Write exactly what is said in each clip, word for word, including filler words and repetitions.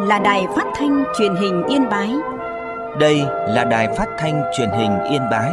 là Đài Phát thanh Truyền hình Yên Bái. Đây là Đài Phát thanh Truyền hình Yên Bái.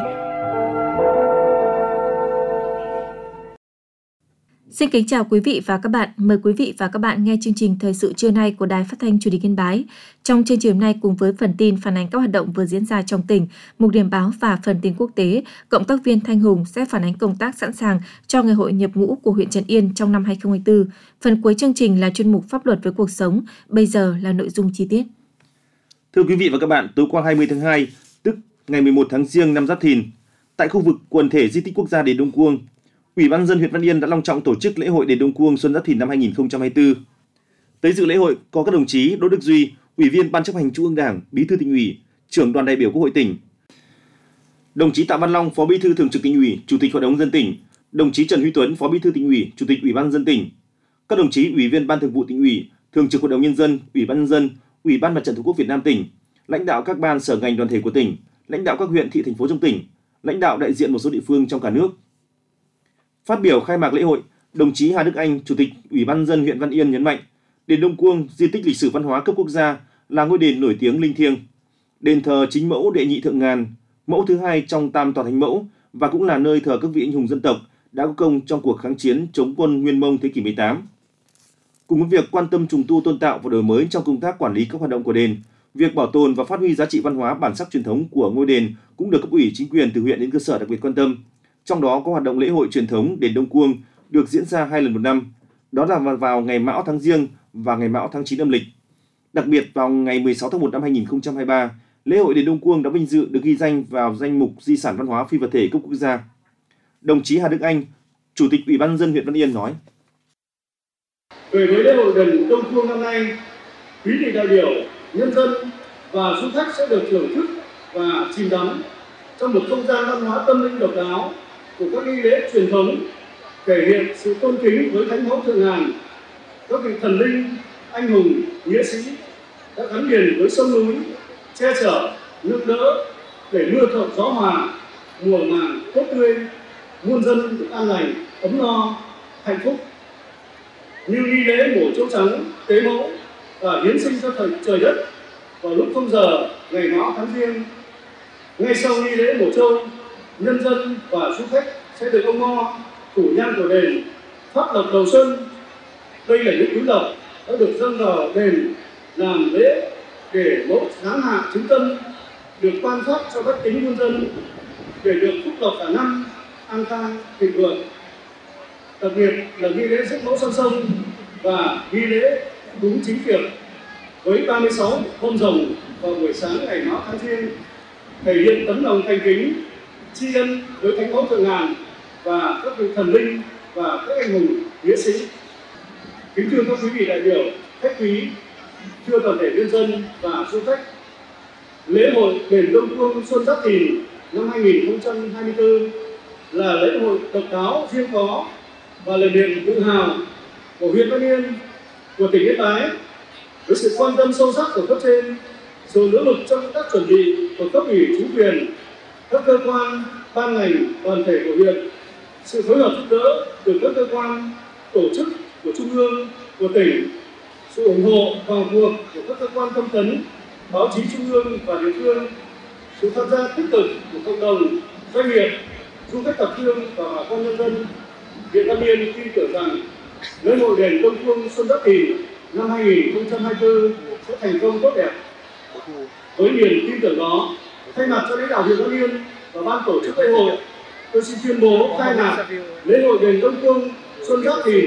Xin kính chào quý vị và các bạn. Mời quý vị và các bạn nghe chương trình Thời sự trưa nay của Đài Phát thanh Truyền hình Yên Bái. Trong chương trình hôm nay, cùng với phần tin phản ánh các hoạt động vừa diễn ra trong tỉnh, mục điểm báo và phần tin quốc tế, cộng tác viên Thanh Hùng sẽ phản ánh công tác sẵn sàng cho ngày hội nhập ngũ của huyện Trấn Yên trong năm hai không hai tư. Phần cuối chương trình là chuyên mục Pháp luật với cuộc sống. Bây giờ là nội dung chi tiết. Thưa quý vị và các bạn, tối qua hai mươi tháng hai, tức ngày mười một tháng Giêng năm Giáp Thìn, tại khu vực quần thể di tích quốc gia Đền Đông Cuông, Ủy ban nhân dân huyện Văn Yên đã long trọng tổ chức lễ hội Đền Đông Cuông Xuân Giáp Thìn năm hai không hai tư. Tới dự lễ hội có các đồng chí Đỗ Đức Duy, Ủy viên Ban chấp hành Trung ương Đảng, Bí thư Tỉnh ủy, Trưởng đoàn đại biểu Quốc hội tỉnh; đồng chí Tạ Văn Long, Phó Bí thư Thường trực Tỉnh ủy, Chủ tịch Hội đồng nhân dân tỉnh; đồng chí Trần Huy Tuấn, Phó Bí thư Tỉnh ủy, Chủ tịch Ủy ban nhân dân tỉnh; các đồng chí Ủy viên Ban Thường vụ Tỉnh ủy, Thường trực Hội đồng nhân dân, Ủy ban nhân dân, Ủy ban Mặt trận Tổ quốc Việt Nam tỉnh; lãnh đạo các ban sở ngành đoàn thể của tỉnh; lãnh đạo các huyện, thị, thành phố trong tỉnh; lãnh đạo đại diện một số địa phương trong cả nước. Phát biểu khai mạc lễ hội, đồng chí Hà Đức Anh, Chủ tịch Ủy ban nhân dân huyện Văn Yên nhấn mạnh, Đền Đông Cuông, di tích lịch sử văn hóa cấp quốc gia, là ngôi đền nổi tiếng linh thiêng, đền thờ chính mẫu đệ nhị thượng ngàn, mẫu thứ hai trong tam toàn thánh mẫu, và cũng là nơi thờ các vị anh hùng dân tộc đã có công trong cuộc kháng chiến chống quân Nguyên Mông thế kỷ mười tám. Cùng với việc quan tâm trùng tu tôn tạo và đổi mới trong công tác quản lý các hoạt động của đền, việc bảo tồn và phát huy giá trị văn hóa bản sắc truyền thống của ngôi đền cũng được cấp ủy chính quyền từ huyện đến cơ sở đặc biệt quan tâm. Trong đó có hoạt động lễ hội truyền thống Đền Đông Cuông được diễn ra hai lần một năm, đó là vào ngày Mão tháng Giêng và ngày Mão tháng chín âm lịch. Đặc biệt vào ngày mười sáu tháng một năm hai không hai ba, lễ hội Đền Đông Cuông đã vinh dự được ghi danh vào danh mục di sản văn hóa phi vật thể cấp quốc gia. Đồng chí Hà Đức Anh, Chủ tịch Ủy ban nhân dân huyện Văn Yên nói: Về với lễ hội Đền Đông Cuông năm nay, quý vị đại biểu, nhân dân và du khách sẽ được thưởng thức và chìm đắm trong một không gian văn hóa tâm linh độc đáo của các nghi lễ truyền thống, thể hiện sự tôn kính với thánh mẫu thượng ngàn, các vị thần linh, anh hùng, nghĩa sĩ đã gắn liền với sông núi, che chở, nâng đỡ để mưa thuận gió hòa, mùa màng tốt tươi, muôn dân được an lành, ấm no, hạnh phúc. Như nghi lễ mổ trâu trắng, tế mẫu và hiến sinh cho thời trời đất vào lúc không giờ ngày Mão tháng Giêng. Ngay sau nghi lễ mổ trâu, nhân dân và du khách sẽ được ông Mo, thủ nhang của đền, phát lộc đầu xuân. Đây là những túi lộc đã được dâng vào đền làm lễ để mẫu giáng hạ chứng tâm được ban phát cho các tín nhân dân để được phúc lộc cả năm, an khang thịnh vượng. Đặc biệt là nghi lễ rước mẫu sang sông và nghi lễ cúng chính kiệp với ba mươi sáu hôm rồng vào buổi sáng ngày Mão tháng Giêng, thể hiện tấm lòng thành kính, tri ân với thánh mẫu thượng ngàn và các vị thần linh và các anh hùng nghĩa sĩ. Kính thưa các quý vị đại biểu, khách quý, thưa toàn thể nhân dân và du khách, lễ hội Đền Đông Cuông Xuân Giáp Thìn năm hai không hai tư là lễ hội độc đáo riêng có và là niềm tự hào của huyện Văn Yên, của tỉnh Yên Bái. Với sự quan tâm sâu sắc của cấp trên, sự nỗ lực trong công tác chuẩn bị của cấp ủy chính quyền, các cơ quan, ban ngành, đoàn thể của huyện, sự phối hợp giúp đỡ từ các cơ quan, tổ chức của trung ương, của tỉnh, sự ủng hộ vào cuộc của các cơ quan thông tấn, báo chí trung ương và địa phương, sự tham gia tích cực của cộng đồng, doanh nghiệp, du khách thập phương và bà con nhân dân, huyện Văn Yên tin tưởng rằng lễ hội Đền Đông Cuông Xuân Giáp Thìn năm hai không hai tư sẽ thành công tốt đẹp. Với niềm tin tưởng đó, thay mặt cho lãnh đạo huyện Văn Yên và ban tổ chức lễ hội, tôi xin tuyên bố khai mạc lễ hội Đền Đông Cuông Xuân Giáp Thìn.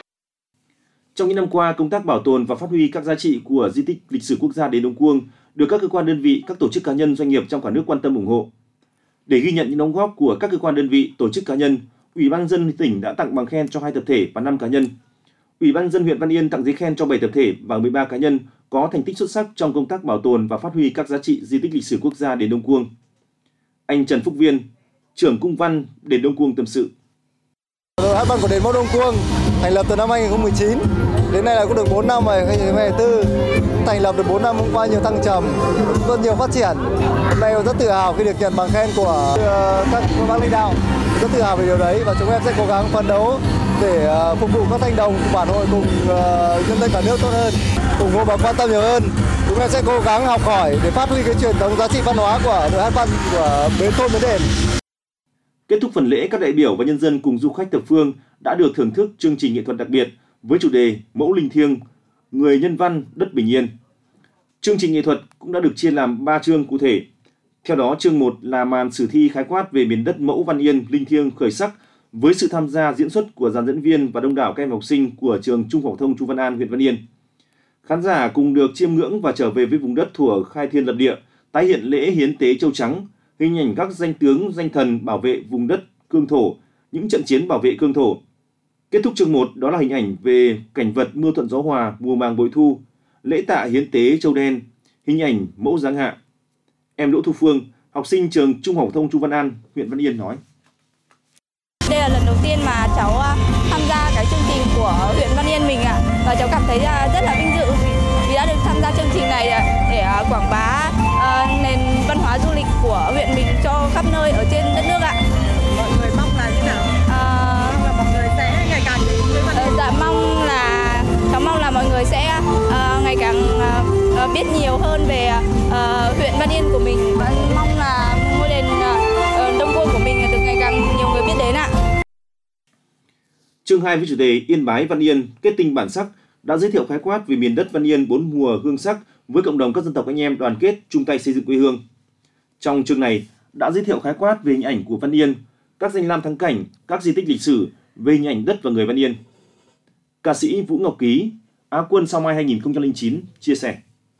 Trong những năm qua, công tác bảo tồn và phát huy các giá trị của di tích lịch sử quốc gia Đền Đông Cuông được các cơ quan đơn vị, các tổ chức cá nhân, doanh nghiệp trong cả nước quan tâm ủng hộ. Để ghi nhận những đóng góp của các cơ quan đơn vị, tổ chức cá nhân, Ủy ban nhân dân tỉnh đã tặng bằng khen cho hai tập thể và năm cá nhân. Ủy ban nhân dân huyện Văn Yên tặng giấy khen cho bảy tập thể và mười ba cá nhân có thành tích xuất sắc trong công tác bảo tồn và phát huy các giá trị di tích lịch sử quốc gia Đền Đông Cuông. Anh Trần Phúc Viên, trưởng cung văn Đền Đông Cuông tâm sự. Hát văn của Đền Mẫu Đông Cuông thành lập từ năm hai không một chín, đến nay là cũng được bốn năm rồi, hai không hai tư. Thành lập được bốn năm cũng qua nhiều thăng trầm, rất nhiều phát triển. Hôm nay rất tự hào khi được nhận bằng khen của các bác lãnh đạo, rất tự hào về điều đấy và chúng em sẽ cố gắng phấn đấu để phục vụ các thanh đồng của bản hội cùng nhân dân cả nước tốt hơn, ủng hộ và quan tâm nhiều hơn. Chúng em sẽ cố gắng học hỏi để phát huy cái truyền thống giá trị văn hóa của đội hát văn của Bến Thôn Bến Đền. Kết thúc phần lễ, các đại biểu và nhân dân cùng du khách thập phương đã được thưởng thức chương trình nghệ thuật đặc biệt với chủ đề Mẫu linh thiêng, người nhân văn, đất bình yên. Chương trình nghệ thuật cũng đã được chia làm ba chương cụ thể. Theo đó, chương một là màn sử thi khái quát về miền đất mẫu văn yên, linh thiêng, khởi sắc với sự tham gia diễn xuất của dàn diễn viên và đông đảo các em học sinh của trường Trung học phổ thông Chu Văn An, huyện Văn Yên. Khán giả cùng được chiêm ngưỡng và trở về với vùng đất thuở khai thiên lập địa, tái hiện lễ hiến tế châu trắng, hình ảnh các danh tướng, danh thần bảo vệ vùng đất cương thổ, những trận chiến bảo vệ cương thổ. Kết thúc chương một đó là hình ảnh về cảnh vật mưa thuận gió hòa, mùa màng bội thu, lễ tạ hiến tế châu đen, hình ảnh mẫu giáng hạ. Em Đỗ Thu Phương, học sinh trường Trung học phổ thông Chu Văn An, huyện Văn Yên nói: Đây là lần đầu tiên mà cháu tham gia cái chương trình của huyện Văn Yên mình ạ, và cháu cảm thấy rất là vinh dự vì, vì đã được tham gia chương trình này để quảng bá uh, nền văn hóa du lịch của huyện mình cho khắp nơi ở trên đất nước ạ. Mọi người mong là như nào? Uh, mong là mọi người sẽ ngày càng đến với Văn Yên. Uh, dạ mong là cháu mong là mọi người sẽ uh, ngày càng uh, biết nhiều hơn về uh, huyện Văn Yên của mình. Mong là ngôi đền uh, Đông Cuông của mình được ngày càng nhiều người biết đến ạ. Chương hai với chủ đề Yên Bái Văn Yên, kết tinh bản sắc đã giới thiệu khái quát về miền đất Văn Yên bốn mùa hương sắc với cộng đồng các dân tộc anh em đoàn kết chung tay xây dựng quê hương. Trong chương này đã giới thiệu khái quát về hình ảnh của Văn Yên, các danh lam thắng cảnh, các di tích lịch sử, về hình ảnh đất và người Văn Yên. Ca sĩ Vũ Ngọc Ký, Á quân Sao Mai hai nghìn không trăm lẻ chín chia sẻ: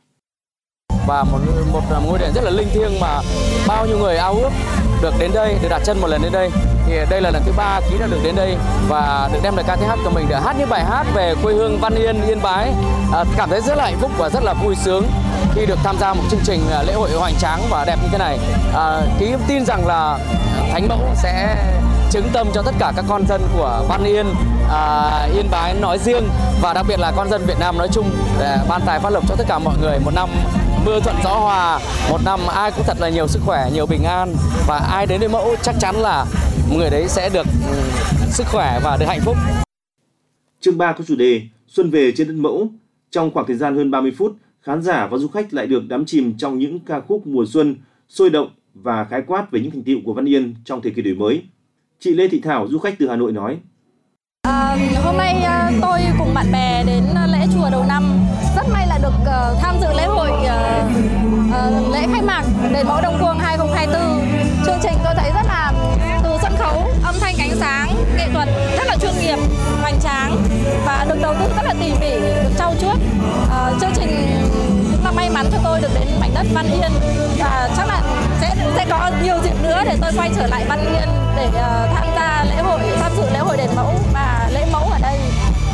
Và một, một ngôi đền rất là linh thiêng mà bao nhiêu người ao ước được đến đây, được đặt chân một lần đến đây. Thì đây là lần thứ ba Ký đã được đến đây và được đem lời ca tiếng hát của mình để hát những bài hát về quê hương Văn Yên, Yên Bái. À, cảm thấy rất là hạnh phúc và rất là vui sướng khi được tham gia một chương trình lễ hội hoành tráng và đẹp như thế này. À, Ký tin rằng là Thánh Mẫu sẽ chứng tâm cho tất cả các con dân của Văn Yên, à, Yên Bái nói riêng và đặc biệt là con dân Việt Nam nói chung để ban tài phát lộc cho tất cả mọi người một năm mưa thuận gió hòa, một năm ai cũng thật là nhiều sức khỏe, nhiều bình an và ai đến với Mẫu chắc chắn là người đấy sẽ được sức khỏe và được hạnh phúc. Chương ba có chủ đề Xuân về trên đất Mẫu. Trong khoảng thời gian hơn ba mươi phút, khán giả và du khách lại được đắm chìm trong những ca khúc mùa xuân sôi động và khái quát về những thành tựu của Văn Yên trong thời kỳ đổi mới. Chị Lê Thị Thảo, du khách từ Hà Nội nói: À, hôm nay tôi cùng bạn bè đến lễ chùa đầu năm, rất may là được uh, tham dự lễ hội uh, uh, lễ khai mạc đền Mẫu Đông Cuông hai không hai tư. Chương trình tôi thấy rất là từ sân khấu, âm thanh, ánh sáng, nghệ thuật rất là chuyên nghiệp, hoành tráng và được đầu tư rất là tỉ mỉ, được trau chuốt. Uh, chương trình cũng là may mắn cho tôi được đến mảnh đất Văn Yên và chắc là sẽ sẽ có nhiều dịp nữa để tôi quay trở lại Văn Yên để uh, tham gia lễ hội, tham dự lễ hội đền Mẫu và lễ Mẫu ở đây.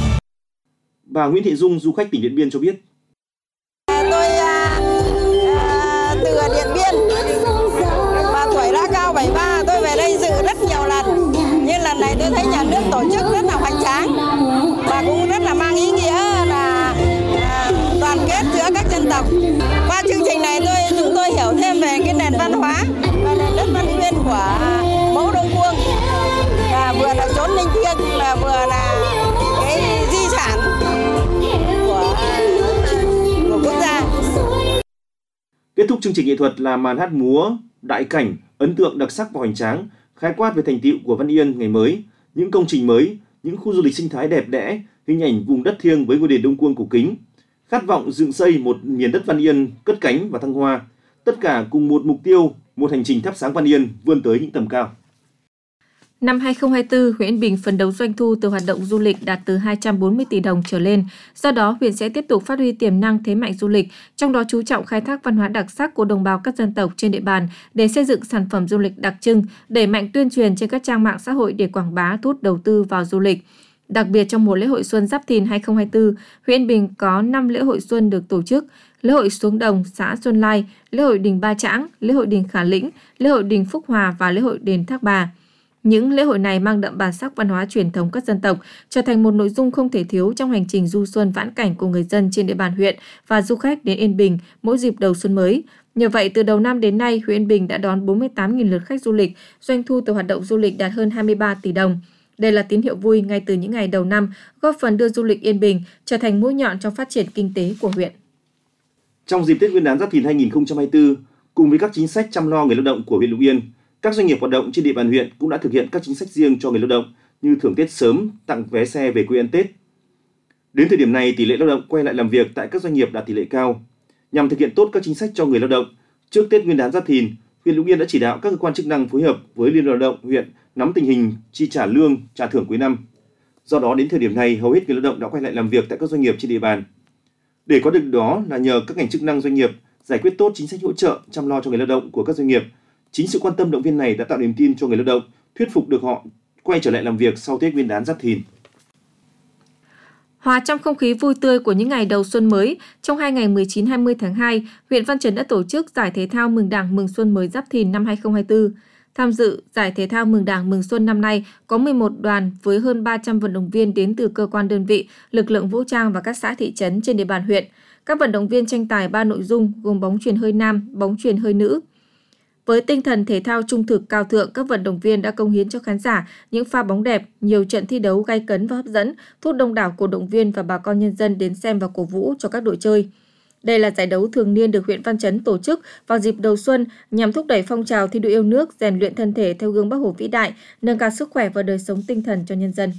Bà Nguyễn Thị Dung, du khách tỉnh Điện Biên cho biết: Tôi à, à, từ Điện Biên và tuổi đã cao bảy mươi ba, tôi về đây dự rất nhiều lần. Nhưng lần này tôi thấy nhà nước tổ chức rất là hoành tráng và cũng rất là mang ý nghĩa là à, đoàn kết giữa các dân tộc. Qua chương trình này tôi chúng tôi hiểu thêm về cái nền văn hóa và nền đất Văn Yên của Mẫu Đông Cuông, và vừa là chốn linh thiêng và vừa là cái di sản của, của quốc gia. Kết thúc chương trình nghệ thuật là màn hát múa đại cảnh ấn tượng, đặc sắc và hoành tráng, khái quát về thành tựu của Văn Yên ngày mới, những công trình mới, những khu du lịch sinh thái đẹp đẽ, hình ảnh vùng đất thiêng với ngôi đền Đông Cuông cổ kính, khát vọng dựng xây một miền đất Văn Yên cất cánh và thăng hoa, tất cả cùng một mục tiêu, một hành trình thắp sáng Văn Yên vươn tới những tầm cao. Năm hai không hai tư, huyện Yên Bình phấn đấu doanh thu từ hoạt động du lịch đạt từ hai trăm bốn mươi tỷ đồng trở lên. Do đó, huyện sẽ tiếp tục phát huy tiềm năng thế mạnh du lịch, trong đó chú trọng khai thác văn hóa đặc sắc của đồng bào các dân tộc trên địa bàn để xây dựng sản phẩm du lịch đặc trưng, đẩy mạnh tuyên truyền trên các trang mạng xã hội để quảng bá, thu hút đầu tư vào du lịch. Đặc biệt trong mùa lễ hội xuân Giáp Thìn hai không hai tư, huyện Yên Bình có năm lễ hội xuân được tổ chức: lễ hội Xuống Đồng, xã Xuân Lai, lễ hội Đình Ba Trãng, lễ hội Đình Khả Lĩnh, lễ hội Đình Phúc Hòa và lễ hội Đền Thác Bà. Những lễ hội này mang đậm bản sắc văn hóa truyền thống các dân tộc, trở thành một nội dung không thể thiếu trong hành trình du xuân vãn cảnh của người dân trên địa bàn huyện và du khách đến Yên Bình mỗi dịp đầu xuân mới. Nhờ vậy, từ đầu năm đến nay, huyện Yên Bình đã đón bốn mươi tám nghìn lượt khách du lịch, doanh thu từ hoạt động du lịch đạt hơn hai mươi ba tỷ đồng. Đây là tín hiệu vui ngay từ những ngày đầu năm, góp phần đưa du lịch Yên Bình trở thành mũi nhọn trong phát triển kinh tế của huyện. Trong dịp Tết Nguyên đán Giáp Thìn hai nghìn không trăm hai mươi tư, cùng với các chính sách chăm lo người lao động của huyện Lục Yên, các doanh nghiệp hoạt động trên địa bàn huyện cũng đã thực hiện các chính sách riêng cho người lao động như thưởng Tết sớm, tặng vé xe về quê ăn Tết. Đến thời điểm này, tỷ lệ lao động quay lại làm việc tại các doanh nghiệp đạt tỷ lệ cao. Nhằm thực hiện tốt các chính sách cho người lao động, trước Tết Nguyên đán Giáp Thìn, huyện Lục Yên đã chỉ đạo các cơ quan chức năng phối hợp với Liên đoàn Lao động huyện nắm tình hình chi trả lương, trả thưởng cuối năm. Do đó, đến thời điểm này, hầu hết người lao động đã quay lại làm việc tại các doanh nghiệp trên địa bàn. Để có được đó là nhờ các ngành chức năng doanh nghiệp giải quyết tốt chính sách hỗ trợ, chăm lo cho người lao động của các doanh nghiệp. Chính sự quan tâm động viên này đã tạo niềm tin cho người lao động, thuyết phục được họ quay trở lại làm việc sau Tết Nguyên đán Giáp Thìn. Hòa trong không khí vui tươi của những ngày đầu xuân mới, trong hai ngày mười chín hai mươi tháng hai, huyện Văn Chấn đã tổ chức giải thể thao Mừng Đảng Mừng Xuân mới Giáp Thìn năm hai nghìn không trăm hai mươi tư. Tham dự giải thể thao Mừng Đảng Mừng Xuân năm nay có mười một đoàn với hơn ba trăm vận động viên đến từ cơ quan đơn vị, lực lượng vũ trang và các xã thị trấn trên địa bàn huyện. Các vận động viên tranh tài ba nội dung gồm bóng chuyền hơi nam, bóng chuyền hơi nữ. Với tinh thần thể thao trung thực cao thượng, các vận động viên đã cống hiến cho khán giả những pha bóng đẹp, nhiều trận thi đấu gay cấn và hấp dẫn, thu hút đông đảo cổ động viên và bà con nhân dân đến xem và cổ vũ cho các đội chơi. Đây là giải đấu thường niên được huyện Văn Chấn tổ chức vào dịp đầu xuân nhằm thúc đẩy phong trào thi đua yêu nước, rèn luyện thân thể theo gương Bác Hồ vĩ đại, nâng cao sức khỏe và đời sống tinh thần cho nhân dân.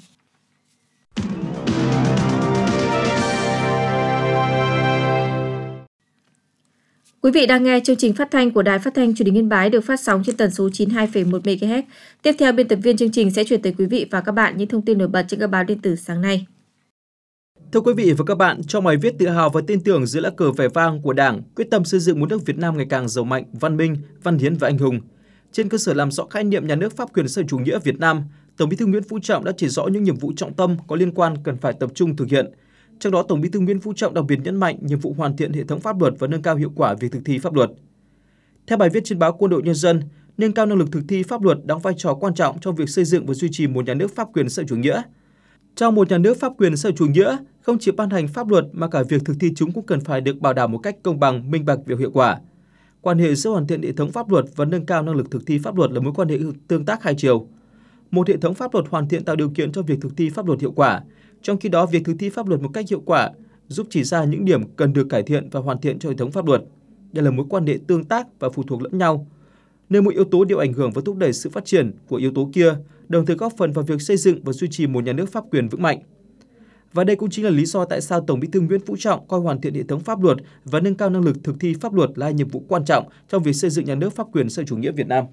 Quý vị đang nghe chương trình phát thanh của Đài Phát thanh Truyền hình Yên Bái được phát sóng trên tần số chín mươi hai phẩy một mê ga héc. Tiếp theo, biên tập viên chương trình sẽ chuyển tới quý vị và các bạn những thông tin nổi bật trên các báo điện tử sáng nay. Thưa quý vị và các bạn, trong bài viết tự hào và tin tưởng dưới lá cờ vẻ vang của Đảng, quyết tâm xây dựng một nước Việt Nam ngày càng giàu mạnh, văn minh, văn hiến và anh hùng. Trên cơ sở làm rõ khái niệm nhà nước pháp quyền xã hội chủ nghĩa Việt Nam, Tổng Bí thư Nguyễn Phú Trọng đã chỉ rõ những nhiệm vụ trọng tâm có liên quan cần phải tập trung thực hiện. Trong đó, Tổng Bí thư Nguyễn Phú Trọng đặc biệt nhấn mạnh nhiệm vụ hoàn thiện hệ thống pháp luật và nâng cao hiệu quả việc thực thi pháp luật. Theo bài viết trên báo Quân đội Nhân dân, nâng cao năng lực thực thi pháp luật đóng vai trò quan trọng trong việc xây dựng và duy trì một nhà nước pháp quyền xã hội chủ nghĩa. Trong một nhà nước pháp quyền xã hội chủ nghĩa, không chỉ ban hành pháp luật mà cả việc thực thi chúng cũng cần phải được bảo đảm một cách công bằng, minh bạch và hiệu quả. Quan hệ giữa hoàn thiện hệ thống pháp luật và nâng cao năng lực thực thi pháp luật là mối quan hệ tương tác hai chiều. Một hệ thống pháp luật hoàn thiện tạo điều kiện cho việc thực thi pháp luật hiệu quả. Trong khi đó, việc thực thi pháp luật một cách hiệu quả giúp chỉ ra những điểm cần được cải thiện và hoàn thiện cho hệ thống pháp luật. Đây là mối quan hệ tương tác và phụ thuộc lẫn nhau, nơi mỗi yếu tố đều ảnh hưởng và thúc đẩy sự phát triển của yếu tố kia, đồng thời góp phần vào việc xây dựng và duy trì một nhà nước pháp quyền vững mạnh. Và đây cũng chính là lý do tại sao Tổng Bí thư Nguyễn Phú Trọng coi hoàn thiện hệ thống pháp luật và nâng cao năng lực thực thi pháp luật là hai nhiệm vụ quan trọng trong việc xây dựng nhà nước pháp quyền xã hội chủ nghĩa Việt Nam.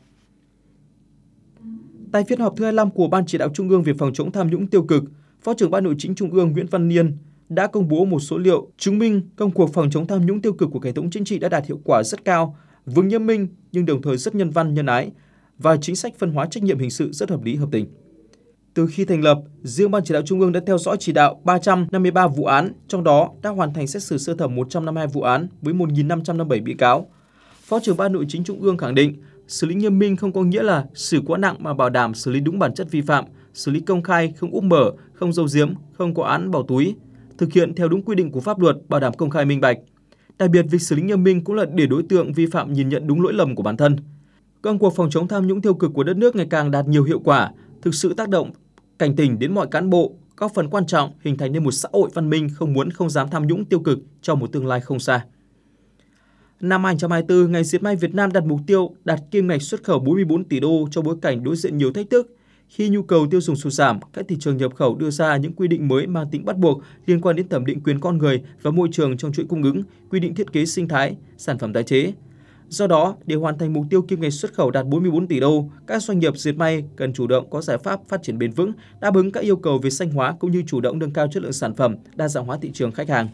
Tại phiên họp thứ hai mươi lăm của Ban Chỉ đạo Trung ương về phòng chống tham nhũng tiêu cực, Phó trưởng Ban Nội chính Trung ương Nguyễn Văn Niên đã công bố một số liệu chứng minh công cuộc phòng chống tham nhũng tiêu cực của hệ thống chính trị đã đạt hiệu quả rất cao, vững nghiêm minh nhưng đồng thời rất nhân văn nhân ái và chính sách phân hóa trách nhiệm hình sự rất hợp lý hợp tình. Từ khi thành lập, riêng Ban Chỉ đạo Trung ương đã theo dõi chỉ đạo ba trăm năm mươi ba vụ án, trong đó đã hoàn thành xét xử sơ thẩm một trăm năm mươi hai vụ án với một nghìn năm trăm năm mươi bảy bị cáo. Phó trưởng Ban Nội chính Trung ương khẳng định, xử lý nghiêm minh không có nghĩa là xử quá nặng mà bảo đảm xử lý đúng bản chất vi phạm, xử lý công khai, không úp mở, không giấu giếm, không có án bỏ túi, thực hiện theo đúng quy định của pháp luật, bảo đảm công khai minh bạch. Đặc biệt, việc xử lý nghiêm minh cũng là để đối tượng vi phạm nhìn nhận đúng lỗi lầm của bản thân. Công cuộc phòng chống tham nhũng tiêu cực của đất nước ngày càng đạt nhiều hiệu quả, thực sự tác động cảnh tỉnh đến mọi cán bộ, góp phần quan trọng hình thành nên một xã hội văn minh không muốn không dám tham nhũng tiêu cực trong một tương lai không xa. Năm hai nghìn không trăm hai mươi tư, ngành dệt may Việt Nam đặt mục tiêu đạt kim ngạch xuất khẩu bốn mươi bốn tỷ đô trong bối cảnh đối diện nhiều thách thức. Khi nhu cầu tiêu dùng sụt giảm, các thị trường nhập khẩu đưa ra những quy định mới mang tính bắt buộc liên quan đến thẩm định quyền con người và môi trường trong chuỗi cung ứng, quy định thiết kế sinh thái, sản phẩm tái chế. Do đó, để hoàn thành mục tiêu kim ngạch xuất khẩu đạt bốn mươi bốn tỷ đô, các doanh nghiệp dệt may cần chủ động có giải pháp phát triển bền vững, đáp ứng các yêu cầu về xanh hóa cũng như chủ động nâng cao chất lượng sản phẩm, đa dạng hóa thị trường khách hàng.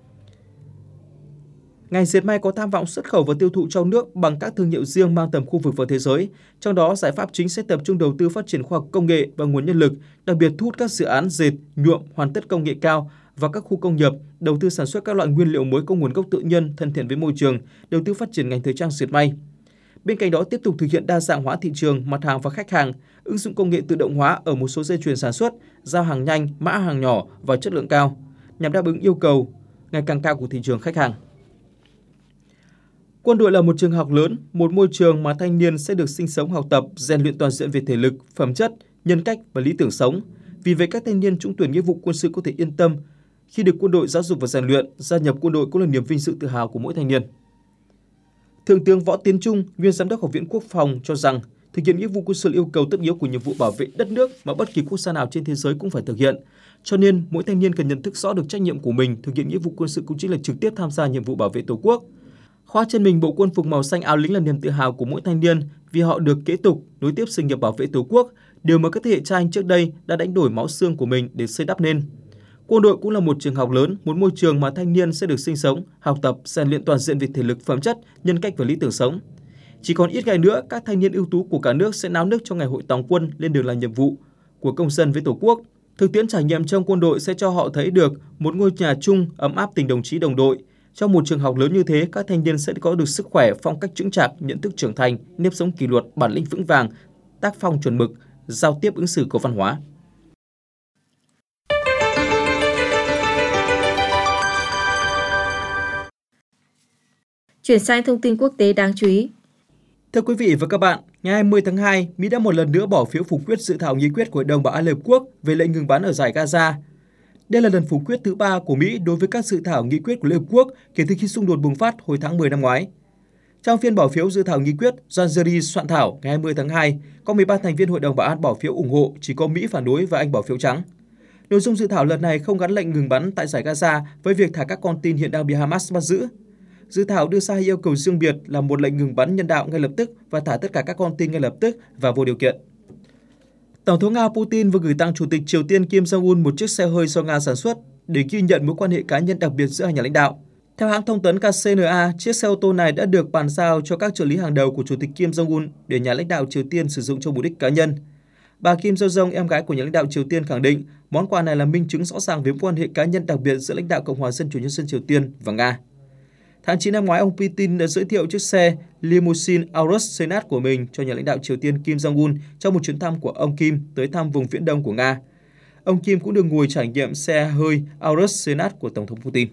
Ngành dệt may có tham vọng xuất khẩu và tiêu thụ trong nước bằng các thương hiệu riêng mang tầm khu vực và thế giới. Trong đó, giải pháp chính sẽ tập trung đầu tư phát triển khoa học công nghệ và nguồn nhân lực, đặc biệt thu hút các dự án dệt, nhuộm, hoàn tất công nghệ cao và các khu công nghiệp, đầu tư sản xuất các loại nguyên liệu mới có nguồn gốc tự nhiên, thân thiện với môi trường, đầu tư phát triển ngành thời trang dệt may. Bên cạnh đó, tiếp tục thực hiện đa dạng hóa thị trường, mặt hàng và khách hàng, ứng dụng công nghệ tự động hóa ở một số dây chuyền sản xuất, giao hàng nhanh, mã hàng nhỏ và chất lượng cao, nhằm đáp ứng yêu cầu ngày càng cao của thị trường khách hàng. Quân đội là một trường học lớn, một môi trường mà thanh niên sẽ được sinh sống học tập, rèn luyện toàn diện về thể lực, phẩm chất, nhân cách và lý tưởng sống. Vì vậy các thanh niên trúng tuyển nghĩa vụ quân sự có thể yên tâm khi được quân đội giáo dục và rèn luyện. Gia nhập quân đội cũng là niềm vinh dự tự hào của mỗi thanh niên. Thượng tướng Võ Tiến Trung, nguyên giám đốc Học viện Quốc phòng cho rằng thực hiện nghĩa vụ quân sự là yêu cầu tất yếu của nhiệm vụ bảo vệ đất nước mà bất kỳ quốc gia nào trên thế giới cũng phải thực hiện. Cho nên mỗi thanh niên cần nhận thức rõ được trách nhiệm của mình. Thực hiện nghĩa vụ quân sự cũng chính là trực tiếp tham gia nhiệm vụ bảo vệ Tổ quốc. Khoác trên mình bộ quân phục màu xanh áo lính là niềm tự hào của mỗi thanh niên vì họ được kế tục nối tiếp sự nghiệp bảo vệ Tổ quốc, điều mà các thế hệ cha anh trước đây đã đánh đổi máu xương của mình để xây đắp nên. Quân đội cũng là một trường học lớn, một môi trường mà thanh niên sẽ được sinh sống, học tập, rèn luyện toàn diện về thể lực, phẩm chất, nhân cách và lý tưởng sống. Chỉ còn ít ngày nữa, các thanh niên ưu tú của cả nước sẽ náo nức trong ngày hội tòng quân lên đường làm nhiệm vụ của công dân với Tổ quốc. Thực tiễn trải nghiệm trong quân đội sẽ cho họ thấy được một ngôi nhà chung ấm áp tình đồng chí đồng đội. Trong một trường học lớn như thế, các thanh niên sẽ có được sức khỏe, phong cách chững chạc, nhận thức trưởng thành, nếp sống kỷ luật, bản lĩnh vững vàng, tác phong chuẩn mực, giao tiếp ứng xử có văn hóa. Chuyển sang thông tin quốc tế đáng chú ý. Thưa quý vị và các bạn, ngày hai mươi tháng hai, Mỹ đã một lần nữa bỏ phiếu phủ quyết dự thảo nghị quyết của Hội đồng Bảo an Liên Hợp Quốc về lệnh ngừng bắn ở dải Gaza. Đây là lần phủ quyết thứ ba của Mỹ đối với các dự thảo nghị quyết của Liên Hợp Quốc kể từ khi xung đột bùng phát hồi tháng mười năm ngoái. Trong phiên bỏ phiếu dự thảo nghị quyết do Jerry soạn thảo ngày hai mươi tháng hai, có mười ba thành viên Hội đồng Bảo an bỏ phiếu ủng hộ, chỉ có Mỹ phản đối và Anh bỏ phiếu trắng. Nội dung dự thảo lần này không gắn lệnh ngừng bắn tại dải Gaza với việc thả các con tin hiện đang bị Hamas bắt giữ. Dự thảo đưa ra hai yêu cầu riêng biệt là một lệnh ngừng bắn nhân đạo ngay lập tức và thả tất cả các con tin ngay lập tức và vô điều kiện. Tổng thống Nga Putin vừa gửi tặng Chủ tịch Triều Tiên Kim Jong-un một chiếc xe hơi do Nga sản xuất để ghi nhận mối quan hệ cá nhân đặc biệt giữa hai nhà lãnh đạo. Theo hãng thông tấn ca xê en a, chiếc xe ô tô này đã được bàn giao cho các trợ lý hàng đầu của Chủ tịch Kim Jong-un để nhà lãnh đạo Triều Tiên sử dụng cho mục đích cá nhân. Bà Kim Yo-jong, em gái của nhà lãnh đạo Triều Tiên khẳng định món quà này là minh chứng rõ ràng về mối quan hệ cá nhân đặc biệt giữa lãnh đạo Cộng hòa Dân chủ Nhân dân Triều Tiên và Nga. Tháng chín năm ngoái, ông Putin đã giới thiệu chiếc xe limousine Aurus Senat của mình cho nhà lãnh đạo Triều Tiên Kim Jong-un trong một chuyến thăm của ông Kim tới thăm vùng Viễn Đông của Nga. Ông Kim cũng được ngồi trải nghiệm xe hơi Aurus Senat của Tổng thống Putin.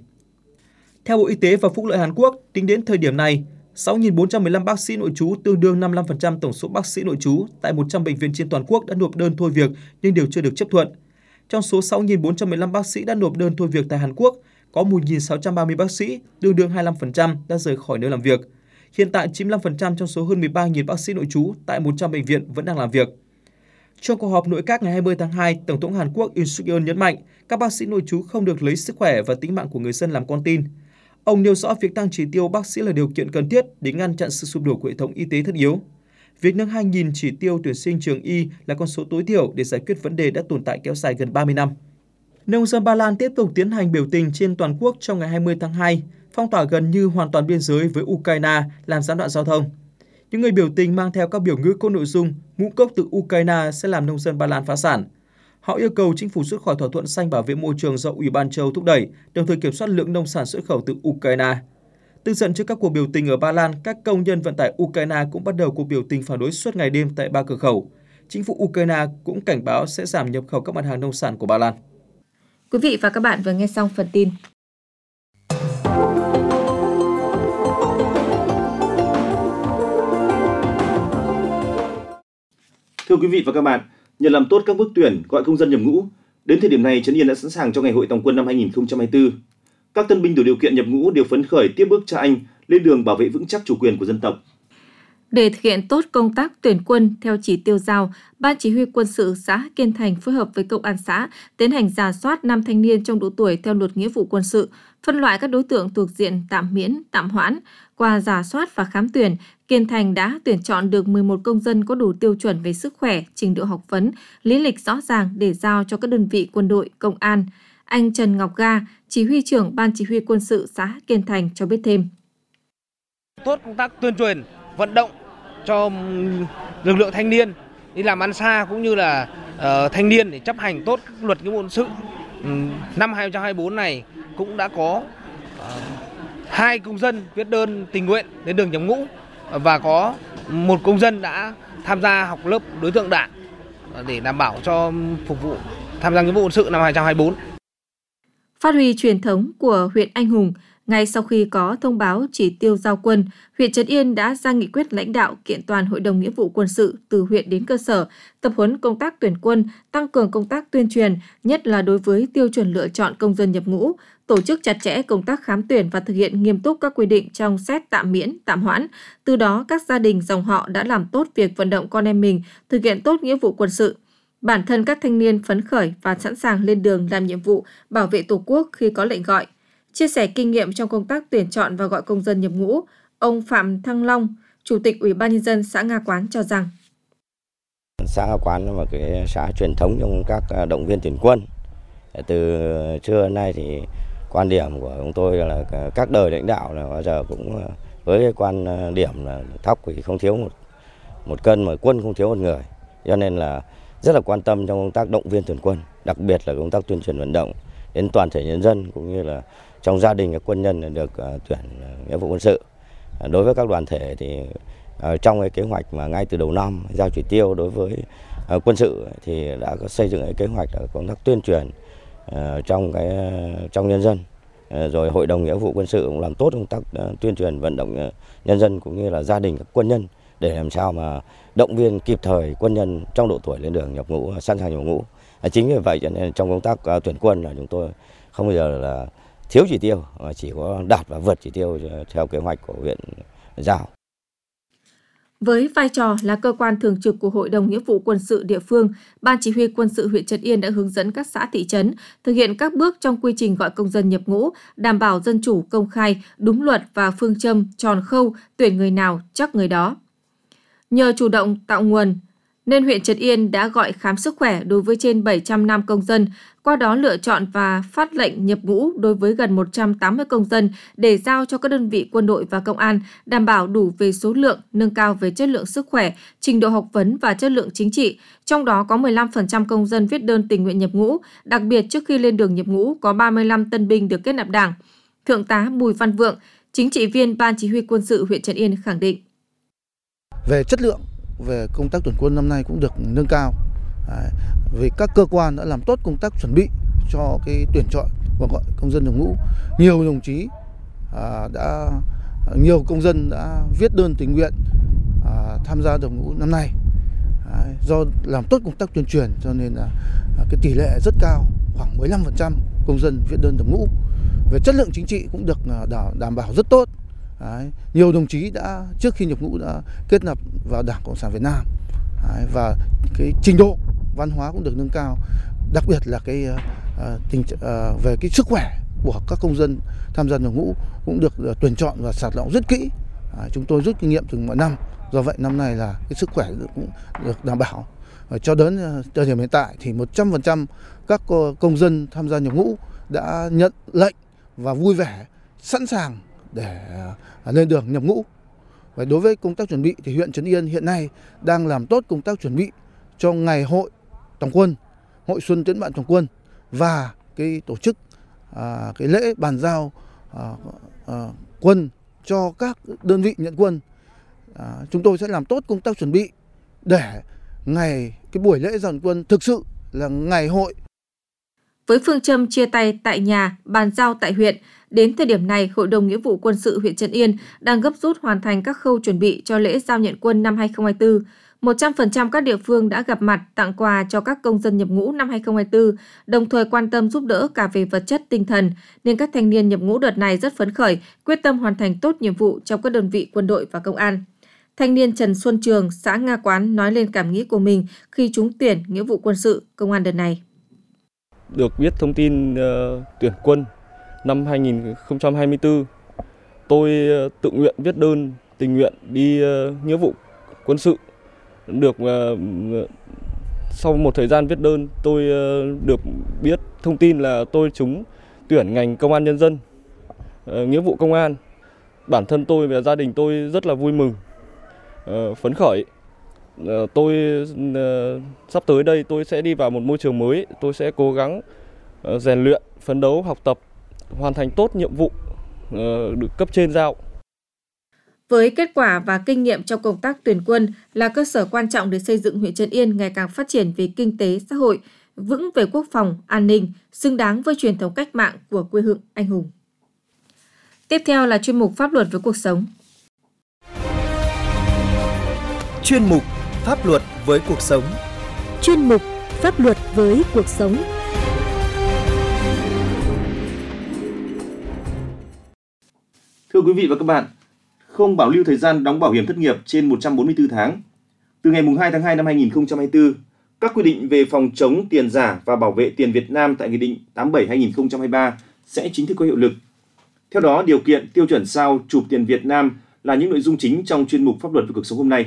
Theo Bộ Y tế và Phúc lợi Hàn Quốc, tính đến thời điểm này, sáu nghìn bốn trăm mười lăm bác sĩ nội trú tương đương năm mươi lăm phần trăm tổng số bác sĩ nội trú tại một trăm bệnh viện trên toàn quốc đã nộp đơn thôi việc nhưng đều chưa được chấp thuận. Trong số sáu nghìn bốn trăm mười lăm bác sĩ đã nộp đơn thôi việc tại Hàn Quốc, có một nghìn sáu trăm ba mươi bác sĩ, tương đương hai mươi lăm phần trăm đã rời khỏi nơi làm việc. Hiện tại, chín mươi lăm phần trăm trong số hơn mười ba nghìn bác sĩ nội trú tại một trăm bệnh viện vẫn đang làm việc. Trong cuộc họp nội các ngày hai mươi tháng hai, Tổng thống Hàn Quốc Yoon suk yeol nhấn mạnh các bác sĩ nội trú không được lấy sức khỏe và tính mạng của người dân làm con tin. Ông nêu rõ việc tăng chỉ tiêu bác sĩ là điều kiện cần thiết để ngăn chặn sự sụp đổ của hệ thống y tế thiết yếu. Việc nâng hai nghìn chỉ tiêu tuyển sinh trường y là con số tối thiểu để giải quyết vấn đề đã tồn tại kéo dài gần ba mươi năm. Nông dân Ba Lan tiếp tục tiến hành biểu tình trên toàn quốc trong ngày hai mươi tháng hai, phong tỏa gần như hoàn toàn biên giới với Ukraine làm gián đoạn giao thông. Những người biểu tình mang theo các biểu ngữ có nội dung ngũ cốc từ Ukraine sẽ làm nông dân Ba Lan phá sản. Họ yêu cầu chính phủ rút khỏi thỏa thuận xanh bảo vệ môi trường do Ủy ban châu Âu thúc đẩy, đồng thời kiểm soát lượng nông sản xuất khẩu từ Ukraine. Tức giận trước các cuộc biểu tình ở Ba Lan, các công nhân vận tải Ukraine cũng bắt đầu cuộc biểu tình phản đối suốt ngày đêm tại ba cửa khẩu. Chính phủ Ukraine cũng cảnh báo sẽ giảm nhập khẩu các mặt hàng nông sản của Ba Lan. Quý vị và các bạn vừa nghe xong phần tin. Thưa quý vị và các bạn, nhờ làm tốt các bước tuyển, gọi công dân nhập ngũ, đến thời điểm này Trấn Yên đã sẵn sàng cho ngày hội tòng quân năm hai nghìn không trăm hai mươi tư. Các tân binh đủ điều kiện nhập ngũ đều phấn khởi tiếp bước cha anh lên đường bảo vệ vững chắc chủ quyền của dân tộc. Để thực hiện tốt công tác tuyển quân theo chỉ tiêu giao, Ban Chỉ huy Quân sự xã Kiên Thành phối hợp với Công an xã tiến hành rà soát năm thanh niên trong độ tuổi theo luật nghĩa vụ quân sự, phân loại các đối tượng thuộc diện tạm miễn, tạm hoãn. Qua rà soát và khám tuyển, Kiên Thành đã tuyển chọn được mười một công dân có đủ tiêu chuẩn về sức khỏe, trình độ học vấn, lý lịch rõ ràng để giao cho các đơn vị quân đội, công an. Anh Trần Ngọc Ga, Chỉ huy trưởng Ban Chỉ huy Quân sự xã Kiên Thành cho biết thêm. Tốt công tác tuyên truyền, vận động cho lực lượng thanh niên đi làm ăn xa cũng như là uh, thanh niên để chấp hành tốt các luật nghĩa vụ quân sự. Um, năm hai nghìn không trăm hai mươi tư này cũng đã có uh, hai công dân viết đơn tình nguyện đến đường nhập ngũ uh, và có một công dân đã tham gia học lớp đối tượng đảng uh, để đảm bảo cho phục vụ tham gia nghĩa vụ quân sự năm hai nghìn không trăm hai mươi tư. Phát huy truyền thống của huyện Anh Hùng, Ngay sau khi có thông báo chỉ tiêu giao quân, huyện Trấn Yên đã ra nghị quyết lãnh đạo kiện toàn Hội đồng Nghĩa vụ Quân sự từ huyện đến cơ sở, tập huấn công tác tuyển quân, tăng cường công tác tuyên truyền, nhất là đối với tiêu chuẩn lựa chọn công dân nhập ngũ, tổ chức chặt chẽ công tác khám tuyển và thực hiện nghiêm túc các quy định trong xét tạm miễn, tạm hoãn. Từ đó, các gia đình dòng họ đã làm tốt việc vận động con em mình thực hiện tốt nghĩa vụ quân sự. Bản thân các thanh niên phấn khởi và sẵn sàng lên đường làm nhiệm vụ bảo vệ Tổ quốc khi có lệnh gọi. Chia sẻ kinh nghiệm trong công tác tuyển chọn và gọi công dân nhập ngũ, ông Phạm Thăng Long, Chủ tịch Ủy ban Nhân dân xã Nga Quán cho rằng xã Nga Quán là một cái xã truyền thống trong các động viên tuyển quân. Từ trưa nay thì quan điểm của chúng tôi là các đời lãnh đạo là bao giờ cũng với cái quan điểm là thóc thì không thiếu một, một cân mà quân không thiếu một người. Cho nên là rất là quan tâm trong công tác động viên tuyển quân, đặc biệt là công tác tuyên truyền vận động đến toàn thể nhân dân cũng như là trong gia đình các quân nhân được tuyển nghĩa vụ quân sự. Đối với các đoàn thể thì trong cái kế hoạch mà ngay từ đầu năm giao chỉ tiêu đối với quân sự thì đã có xây dựng cái kế hoạch công tác tuyên truyền trong cái trong nhân dân, rồi Hội đồng Nghĩa vụ Quân sự cũng làm tốt công tác tuyên truyền vận động nhân dân cũng như là gia đình các quân nhân để làm sao mà động viên kịp thời quân nhân trong độ tuổi lên đường nhập ngũ, sẵn sàng nhập ngũ. Chính vì vậy cho nên trong công tác tuyển quân là chúng tôi không bao giờ là thiếu chỉ tiêu, mà chỉ có đạt và vượt chỉ tiêu theo kế hoạch của huyện giao. Với vai trò là cơ quan thường trực của Hội đồng Nghĩa vụ Quân sự địa phương, Ban Chỉ huy Quân sự huyện Trấn Yên đã hướng dẫn các xã thị trấn thực hiện các bước trong quy trình gọi công dân nhập ngũ, đảm bảo dân chủ, công khai, đúng luật và phương châm tròn khâu, tuyển người nào chắc người đó. Nhờ chủ động tạo nguồn, nên huyện Trấn Yên đã gọi khám sức khỏe đối với trên bảy trăm nam công dân, qua đó lựa chọn và phát lệnh nhập ngũ đối với gần một trăm tám mươi công dân để giao cho các đơn vị quân đội và công an, đảm bảo đủ về số lượng, nâng cao về chất lượng sức khỏe, trình độ học vấn và chất lượng chính trị. Trong đó có mười lăm phần trăm công dân viết đơn tình nguyện nhập ngũ, đặc biệt trước khi lên đường nhập ngũ có ba mươi lăm tân binh được kết nạp đảng. Thượng tá Bùi Văn Vượng, chính trị viên Ban Chỉ huy Quân sự huyện Trấn Yên khẳng định. Về chất lượng, về công tác tuyển quân năm nay cũng được nâng cao. Đấy, vì các cơ quan đã làm tốt công tác chuẩn bị cho cái tuyển chọn và gọi công dân nhập ngũ. Nhiều đồng chí à, đã nhiều công dân đã viết đơn tình nguyện à, tham gia nhập ngũ năm nay. Đấy, do làm tốt công tác tuyên truyền cho nên là à, cái tỷ lệ rất cao, khoảng mười lăm phần trăm công dân viết đơn nhập ngũ. Về chất lượng chính trị cũng được đảm, đảm bảo rất tốt. Đấy, nhiều đồng chí đã trước khi nhập ngũ đã kết nạp vào Đảng Cộng sản Việt Nam. Đấy, và cái trình độ văn hóa cũng được nâng cao, đặc biệt là cái uh, tình uh, về cái sức khỏe của các công dân tham gia nhập ngũ cũng được uh, tuyển chọn và sàng lọc rất kỹ. Uh, chúng tôi rút kinh nghiệm từ mọi năm, do vậy năm nay là cái sức khỏe cũng được đảm bảo. Uh, cho đến uh, thời điểm hiện tại thì một trăm phần trăm các uh, công dân tham gia nhập ngũ đã nhận lệnh và vui vẻ, sẵn sàng để uh, lên đường nhập ngũ. Và đối với công tác chuẩn bị thì huyện Trấn Yên hiện nay đang làm tốt công tác chuẩn bị cho ngày hội tổng quân, hội xuân tiễn bạn tổng quân và cái tổ chức à, cái lễ bàn giao à, à, quân cho các đơn vị nhận quân. À, chúng tôi sẽ làm tốt công tác chuẩn bị để ngày cái buổi lễ giao quân thực sự là ngày hội. Với phương châm chia tay tại nhà, bàn giao tại huyện, đến thời điểm này, Hội đồng Nghĩa vụ Quân sự huyện Trấn Yên đang gấp rút hoàn thành các khâu chuẩn bị cho lễ giao nhận quân năm hai không hai tư. một trăm phần trăm các địa phương đã gặp mặt tặng quà cho các công dân nhập ngũ năm hai không hai tư, đồng thời quan tâm giúp đỡ cả về vật chất, tinh thần, nên các thanh niên nhập ngũ đợt này rất phấn khởi, quyết tâm hoàn thành tốt nhiệm vụ trong các đơn vị quân đội và công an. Thanh niên Trần Xuân Trường, xã Nga Quán nói lên cảm nghĩ của mình khi trúng tuyển nghĩa vụ quân sự công an đợt này. Được biết thông tin uh, tuyển quân năm hai không hai tư, tôi uh, tự nguyện viết đơn tình nguyện đi uh, nghĩa vụ quân sự. Được uh, sau một thời gian viết đơn, tôi uh, được biết thông tin là tôi trúng tuyển ngành công an nhân dân, uh, nghĩa vụ công an. Bản thân tôi và gia đình tôi rất là vui mừng, uh, phấn khởi. Uh, tôi uh, sắp tới đây tôi sẽ đi vào một môi trường mới, tôi sẽ cố gắng uh, rèn luyện, phấn đấu, học tập, hoàn thành tốt nhiệm vụ uh, được cấp trên giao. Với kết quả và kinh nghiệm trong công tác tuyển quân là cơ sở quan trọng để xây dựng huyện Trấn Yên ngày càng phát triển về kinh tế, xã hội, vững về quốc phòng, an ninh, xứng đáng với truyền thống cách mạng của quê hương anh hùng. Tiếp theo là chuyên mục Pháp luật với cuộc sống. Chuyên mục Pháp luật với cuộc sống. Chuyên mục Pháp luật với cuộc sống. Thưa quý vị và các bạn, không bảo lưu thời gian đóng bảo hiểm thất nghiệp trên một trăm bốn mươi tư tháng. Từ ngày hai tháng hai năm hai nghìn không trăm hai mươi tư, các quy định về phòng chống tiền giả và bảo vệ tiền Việt Nam tại Nghị định tám mươi bảy trên hai nghìn không trăm hai mươi ba sẽ chính thức có hiệu lực. Theo đó, điều kiện tiêu chuẩn sao chụp tiền Việt Nam là những nội dung chính trong chuyên mục Pháp luật về cuộc sống hôm nay.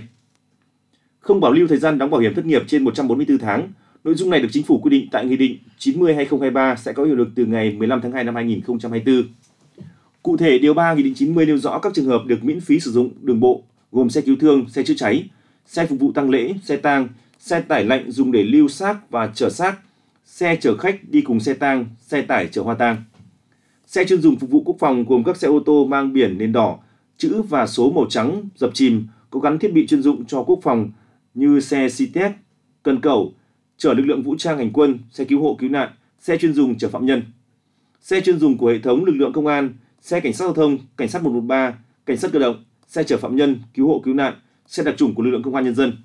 Không bảo lưu thời gian đóng bảo hiểm thất nghiệp trên một trăm bốn mươi tư tháng. Nội dung này được Chính phủ quy định tại Nghị định chín mươi trên hai nghìn không trăm hai mươi ba sẽ có hiệu lực từ ngày mười lăm tháng hai năm hai nghìn không trăm hai mươi tư. Cụ thể, điều ba Nghị định chín mươi nêu rõ các trường hợp được miễn phí sử dụng đường bộ gồm xe cứu thương, xe chữa cháy, xe phục vụ tang lễ, xe tang, xe tải lạnh dùng để lưu xác và chở xác, xe chở khách đi cùng xe tang, xe tải chở hoa tang. Xe chuyên dùng phục vụ quốc phòng gồm các xe ô tô mang biển nền đỏ, chữ và số màu trắng dập chìm có gắn thiết bị chuyên dụng cho quốc phòng như xe xê tê e xê, cần cẩu, chở lực lượng vũ trang hành quân, xe cứu hộ cứu nạn, xe chuyên dùng chở phạm nhân. Xe chuyên dùng của hệ thống lực lượng công an, xe cảnh sát giao thông, cảnh sát một một ba, cảnh sát cơ động, xe chở phạm nhân, cứu hộ cứu nạn, xe đặc chủng của lực lượng công an nhân dân.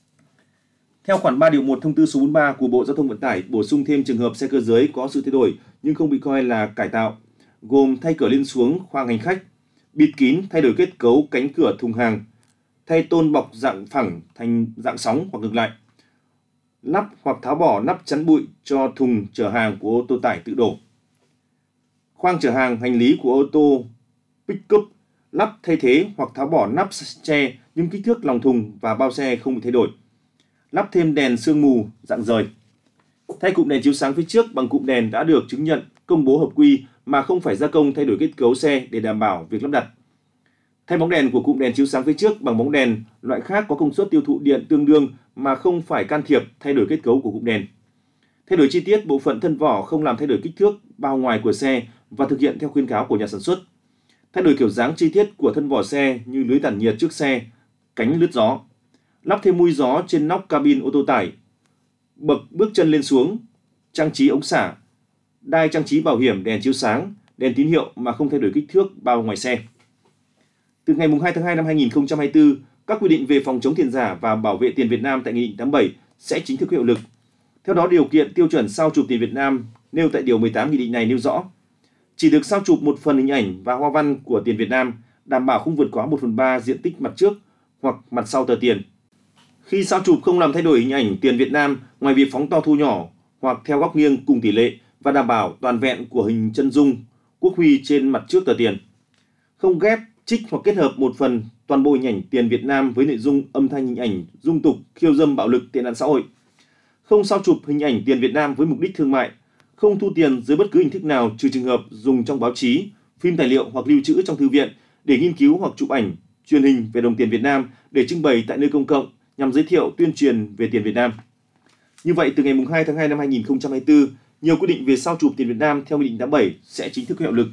Theo khoản ba điều một thông tư số bốn mươi ba của Bộ Giao thông Vận tải bổ sung thêm trường hợp xe cơ giới có sự thay đổi nhưng không bị coi là cải tạo, gồm thay cửa lên xuống khoang hành khách, bịt kín thay đổi kết cấu cánh cửa thùng hàng, thay tôn bọc dạng phẳng thành dạng sóng hoặc ngược lại, lắp hoặc tháo bỏ nắp chắn bụi cho thùng chở hàng của ô tô tải tự đổ, khoang chở hàng hành lý của ô tô pick-up, lắp thay thế hoặc tháo bỏ nắp che nhưng kích thước lòng thùng và bao xe không bị thay đổi, lắp thêm đèn sương mù dạng rời, thay cụm đèn chiếu sáng phía trước bằng cụm đèn đã được chứng nhận công bố hợp quy mà không phải gia công thay đổi kết cấu xe để đảm bảo việc lắp đặt, thay bóng đèn của cụm đèn chiếu sáng phía trước bằng bóng đèn loại khác có công suất tiêu thụ điện tương đương mà không phải can thiệp thay đổi kết cấu của cụm đèn, thay đổi chi tiết bộ phận thân vỏ không làm thay đổi kích thước bao ngoài của xe và thực hiện theo khuyến cáo của nhà sản xuất, thay đổi kiểu dáng chi tiết của thân vỏ xe như lưới tản nhiệt trước xe, cánh lướt gió, lắp thêm mui gió trên nóc cabin ô tô tải, bậc bước chân lên xuống, trang trí ống xả, đai trang trí bảo hiểm đèn chiếu sáng, đèn tín hiệu mà không thay đổi kích thước bao ngoài xe. Từ ngày hai tháng hai năm hai nghìn không trăm hai mươi tư, các quy định về phòng chống tiền giả và bảo vệ tiền Việt Nam tại Nghị định tám mươi bảy sẽ chính thức hiệu lực. Theo đó, điều kiện tiêu chuẩn sao chụp tiền Việt Nam nêu tại điều mười tám nghị định này nêu rõ, chỉ được sao chụp một phần hình ảnh và hoa văn của tiền Việt Nam, đảm bảo không vượt quá một phần ba diện tích mặt trước hoặc mặt sau tờ tiền. Khi sao chụp không làm thay đổi hình ảnh tiền Việt Nam ngoài việc phóng to thu nhỏ hoặc theo góc nghiêng cùng tỷ lệ và đảm bảo toàn vẹn của hình chân dung, quốc huy trên mặt trước tờ tiền. Không ghép, trích hoặc kết hợp một phần toàn bộ hình ảnh tiền Việt Nam với nội dung âm thanh hình ảnh dung tục, khiêu dâm bạo lực tệ nạn xã hội. Không sao chụp hình ảnh tiền Việt Nam với mục đích thương mại. Không thu tiền dưới bất cứ hình thức nào trừ trường hợp dùng trong báo chí, phim tài liệu hoặc lưu trữ trong thư viện để nghiên cứu hoặc chụp ảnh, truyền hình về đồng tiền Việt Nam để trưng bày tại nơi công cộng nhằm giới thiệu tuyên truyền về tiền Việt Nam. Như vậy, từ ngày hai tháng hai năm hai nghìn không trăm hai mươi tư, nhiều quy định về sao chụp tiền Việt Nam theo Nghị định tám mươi bảy sẽ chính thức hiệu lực.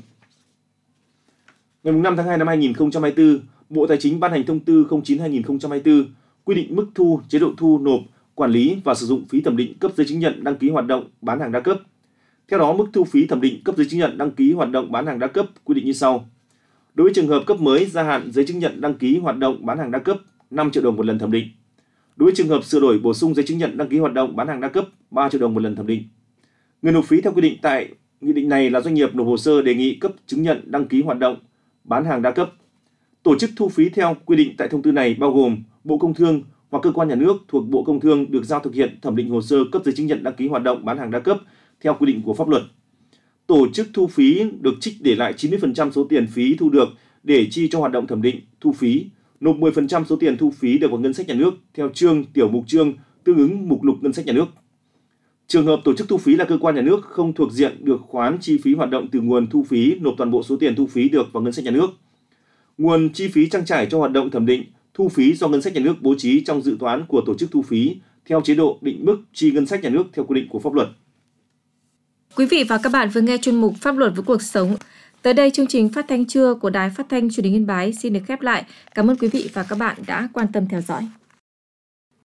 Ngày năm tháng hai năm hai nghìn không trăm hai mươi tư, Bộ Tài chính ban hành thông tư không chín trên hai nghìn không trăm hai mươi tư quy định mức thu, chế độ thu nộp, quản lý và sử dụng phí thẩm định cấp giấy chứng nhận đăng ký hoạt động bán hàng đa cấp. Theo đó, mức thu phí thẩm định cấp giấy chứng nhận đăng ký hoạt động bán hàng đa cấp quy định như sau. Đối với trường hợp cấp mới gia hạn giấy chứng nhận đăng ký hoạt động bán hàng đa cấp năm triệu đồng một lần thẩm định. Đối với trường hợp sửa đổi bổ sung giấy chứng nhận đăng ký hoạt động bán hàng đa cấp ba triệu đồng một lần thẩm định. Người nộp phí theo quy định tại nghị định này là doanh nghiệp nộp hồ sơ đề nghị cấp chứng nhận đăng ký hoạt động bán hàng đa cấp. Tổ chức thu phí theo quy định tại thông tư này bao gồm Bộ Công Thương hoặc cơ quan nhà nước thuộc Bộ Công Thương được giao thực hiện thẩm định hồ sơ cấp giấy chứng nhận đăng ký hoạt động bán hàng đa cấp theo quy định của pháp luật. Tổ chức thu phí được trích để lại chín mươi phần trăm số tiền phí thu được để chi cho hoạt động thẩm định, thu phí, nộp mười phần trăm số tiền thu phí được vào ngân sách nhà nước theo chương, tiểu mục chương tương ứng mục lục ngân sách nhà nước. Trường hợp tổ chức thu phí là cơ quan nhà nước không thuộc diện được khoán chi phí hoạt động từ nguồn thu phí nộp toàn bộ số tiền thu phí được vào ngân sách nhà nước. Nguồn chi phí trang trải cho hoạt động thẩm định, thu phí do ngân sách nhà nước bố trí trong dự toán của tổ chức thu phí theo chế độ định mức chi ngân sách nhà nước theo quy định của pháp luật. Quý vị và các bạn vừa nghe chuyên mục Pháp luật với cuộc sống. Tới đây chương trình phát thanh trưa của Đài Phát thanh Truyền hình Yên Bái xin được khép lại. Cảm ơn quý vị và các bạn đã quan tâm theo dõi.